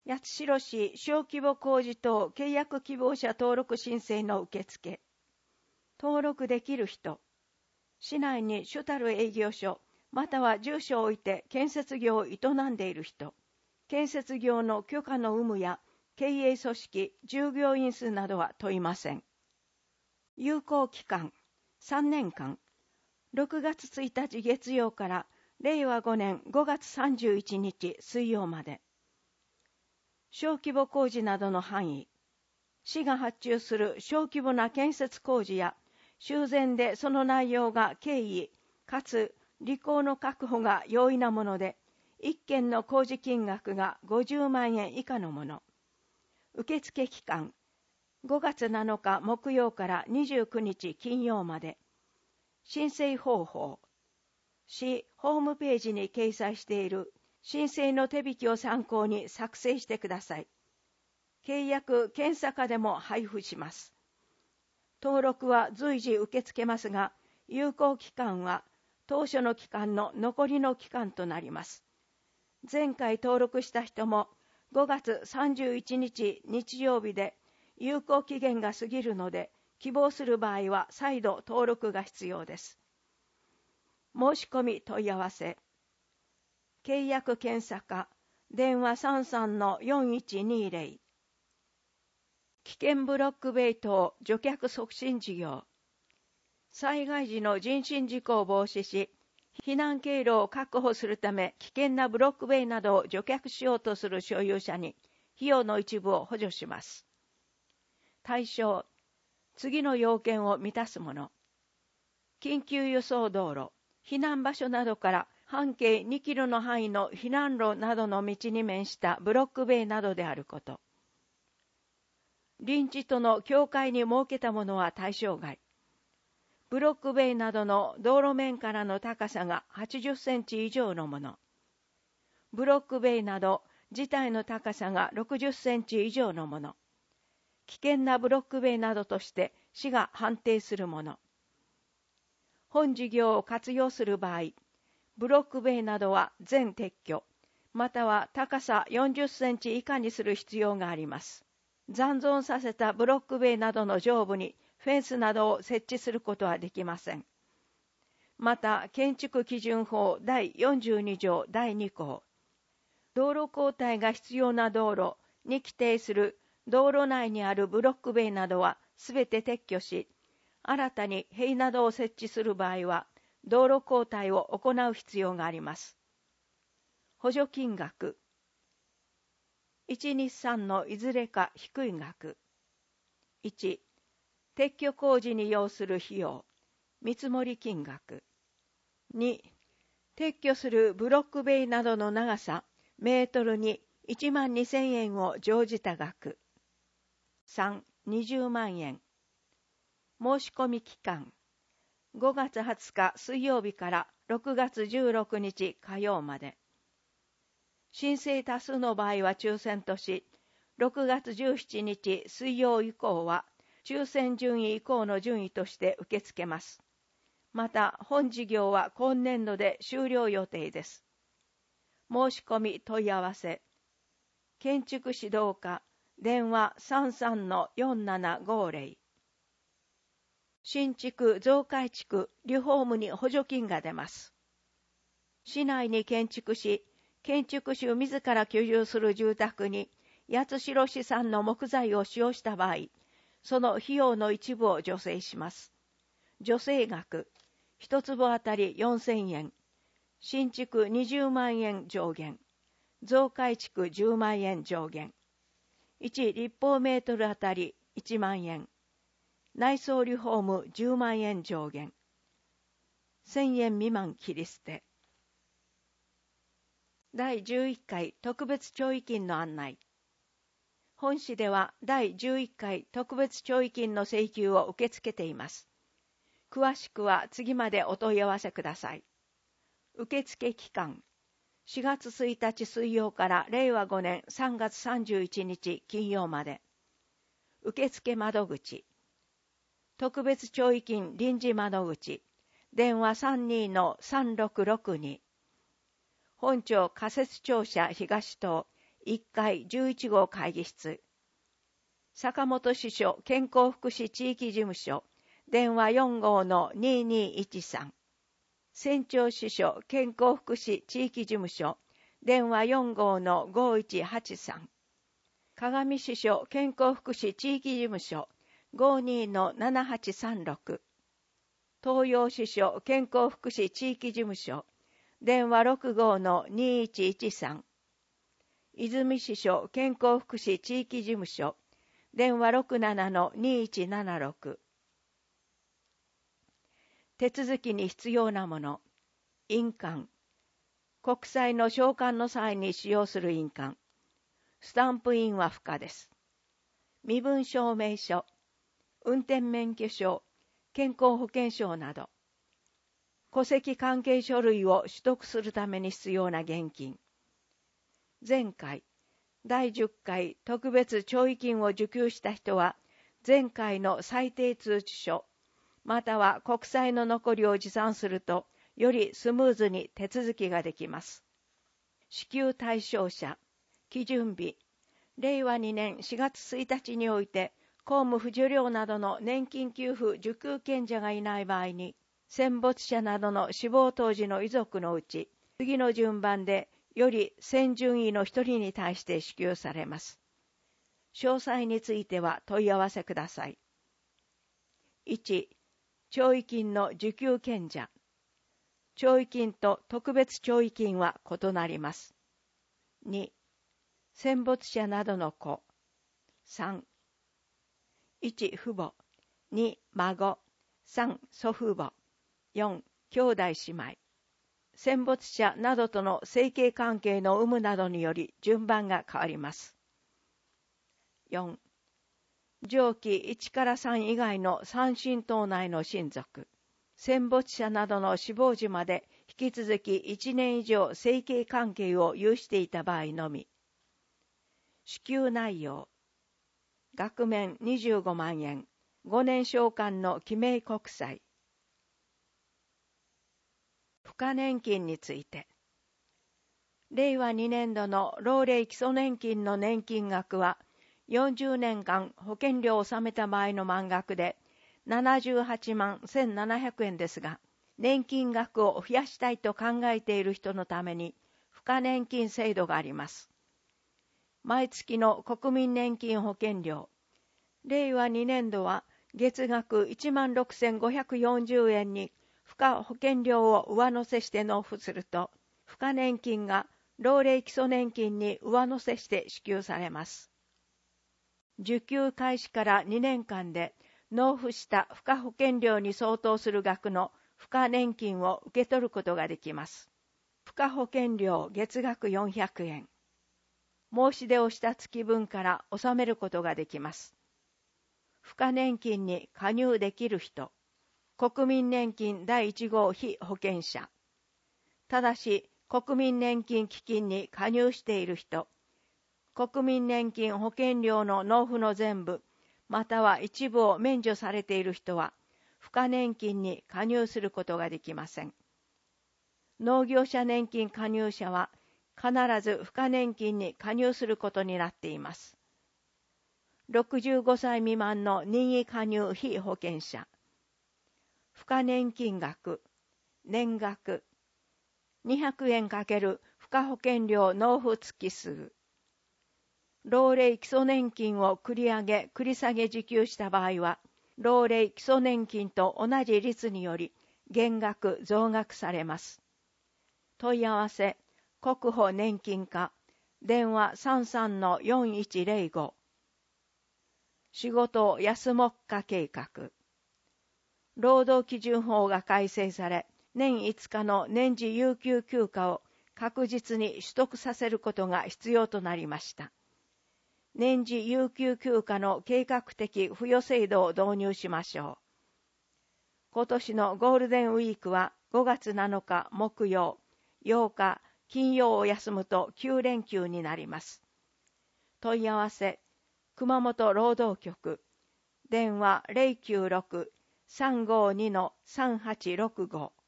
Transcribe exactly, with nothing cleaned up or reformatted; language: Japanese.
八代市小規模工事等契約希望者登録申請の受付。登録できる人。市内に主たる営業所、または住所を置いて建設業を営んでいる人。建設業の許可の有無や経営組織、従業員数などは問いません。有効期間。さんねんかん。ろくがつついたち月曜かられいわごねんごがつさんじゅういちにち水曜まで。小規模工事などの範囲。市が発注する小規模な建設工事や修繕でその内容が経緯かつ履行の確保が容易なもので、いっけんの工事金額がごじゅうまんえん以下のもの。受付期間。ごがつなのか木曜からにじゅうくにち金曜まで。申請方法。市ホームページに掲載している申請の手引きを参考に作成してください。契約検査課でも配布します。登録は随時受け付けますが、有効期間は当初の期間の残りの期間となります。前回登録した人もごがつさんじゅういちにち日曜日で有効期限が過ぎるので、希望する場合は再度登録が必要です。申し込み問い合わせ。契約検査課、電話 さんさんのよんいちにぜろ。危険ブロック塀等除却促進事業。災害時の人身事故を防止し、避難経路を確保するため危険なブロック塀などを除却しようとする所有者に費用の一部を補助します。対象、次の要件を満たすもの。緊急輸送道路、避難場所などから半径にキロの範囲の避難路などの道に面したブロック塀などであること。臨地との境界に設けたものは対象外。ブロック塀などの道路面からの高さがはちじゅっセンチ以上のもの。ブロック塀など自体の高さがろくじゅっセンチ以上のもの。危険なブロック塀などとして市が判定するもの。本事業を活用する場合、ブロック塀などは全撤去、または高さよんじゅっセンチ以下にする必要があります。残存させたブロック塀などの上部にフェンスなどを設置することはできません。また、建築基準法だいよんじゅうにじょうだいにこう、道路交代が必要な道路に規定する道路内にあるブロック塀などはすべて撤去し、新たに塀などを設置する場合は、道路交代を行う必要があります。補助金額。いち、に、さんのいずれか低い額。いち、撤去工事に要する費用、見積もり金額。に、撤去するブロック塀などの長さ、メートルにいちまんにせんえんを乗じた額。さん、にじゅうまんえん。申し込み期間。ごがつはつか水曜日からろくがつじゅうろくにち火曜まで。申請多数の場合は抽選とし、ろくがつじゅうしちにち水曜以降は抽選順位以降の順位として受け付けます。また、本事業は今年度で終了予定です。申し込み問い合わせ。建築指導課、電話 さんさんのよんななごぜろ。新築増改築リフォームに補助金が出ます。市内に建築し、建築主自ら居住する住宅に八代市産の木材を使用した場合、その費用の一部を助成します。助成額、一坪あたりよんせんえん、新築にじゅうまんえん上限、増改築じゅうまんえん上限、いち立方メートルあたりいちまんえん、内装リフォームじゅうまんえん上限、せんえん未満切り捨て。だいじゅういっかい特別弔慰金の案内。本市ではだいじゅういっかい特別弔慰金の請求を受け付けています。詳しくは次までお問い合わせください。受付期間。しがつついたち水曜かられいわごねんさんがつさんじゅういちにち金曜まで。受付窓口。特別弔慰金臨時窓口。電話 さんにのさんろくろくに。本庁仮設庁舎東棟いっかいじゅういちごう会議室。坂本支所健康福祉地域事務所、電話 よんごうのにーにーいちさん。船長支所健康福祉地域事務所、電話 よんごうのごいちはちさん。鏡支所健康福祉地域事務所、ごにーのななはちさんろく。東洋支所健康福祉地域事務所、電話 ろくごうのにーいちいちさん。泉支所健康福祉地域事務所、電話 ろくななのにーいちななろく。手続きに必要なもの。印鑑。国債の償還の際に使用する印鑑。スタンプ印は不可です。身分証明書、運転免許証、健康保険証など。戸籍関係書類を取得するために必要な現金。前回、だいじゅっかい特別弔慰金を受給した人は、前回の最低通知書、または国債の残りを持参すると、よりスムーズに手続きができます。支給対象者、基準日、れいわにねんしがつついたちにおいて、公務不受領などの年金給付受給権者がいない場合に、戦没者などの死亡当時の遺族のうち、次の順番で、より先順位の一人に対して支給されます。詳細については問い合わせください。いち、弔慰金の受給権者。弔慰金と特別弔慰金は異なります。に、戦没者などの子。さん、いち、父母。に、孫。さん、祖父母。よん、兄弟姉妹。戦没者などとの生計関係の有無などにより順番が変わります。よん、上記いちからさん以外の三親等内の親族。戦没者などの死亡時まで引き続きいちねん以上生計関係を有していた場合のみ。支給内容。額面にじゅうごまんえん、ごねん償還の記名国債。付加年金について。れいわにねんどの老齢基礎年金の年金額は、よんじゅうねんかん保険料を納めた場合の満額で、ななじゅうはちまんせんななひゃくえんですが、年金額を増やしたいと考えている人のために、付加年金制度があります。毎月の国民年金保険料。れいわにねんどは月額いちまんろくせんごひゃくよんじゅうえんに付加保険料を上乗せして納付すると、付加年金が老齢基礎年金に上乗せして支給されます。受給開始からにねんかんで納付した付加保険料に相当する額の付加年金を受け取ることができます。付加保険料月額よんひゃくえん。申し出をした月分から納めることができます。付加年金に加入できる人。国民年金だいいち号被保険者。ただし、国民年金基金に加入している人。国民年金保険料の納付の全部、または一部を免除されている人は、付加年金に加入することができません。農業者年金加入者は、必ず付加年金に加入することになっています。ろくじゅうごさい未満の任意加入被保険者。付加年金額、年額、にひゃくえんかける付加保険料納付月数。老齢基礎年金を繰り上げ繰り下げ受給した場合は、老齢基礎年金と同じ率により減額増額されます。問い合わせ、国保年金課、電話 さんさんのよんいちぜろご。仕事を休もっか計画。労働基準法が改正され、年いつかの年次有給休暇を確実に取得させることが必要となりました。年次有給休暇の計画的付与制度を導入しましょう。今年のゴールデンウィークはごがつなのか木曜、ようか金曜を休むときゅうれんきゅうになります。問い合わせ、熊本労働局、電話 ゼロきゅうろく さんごにのさんはちろくご。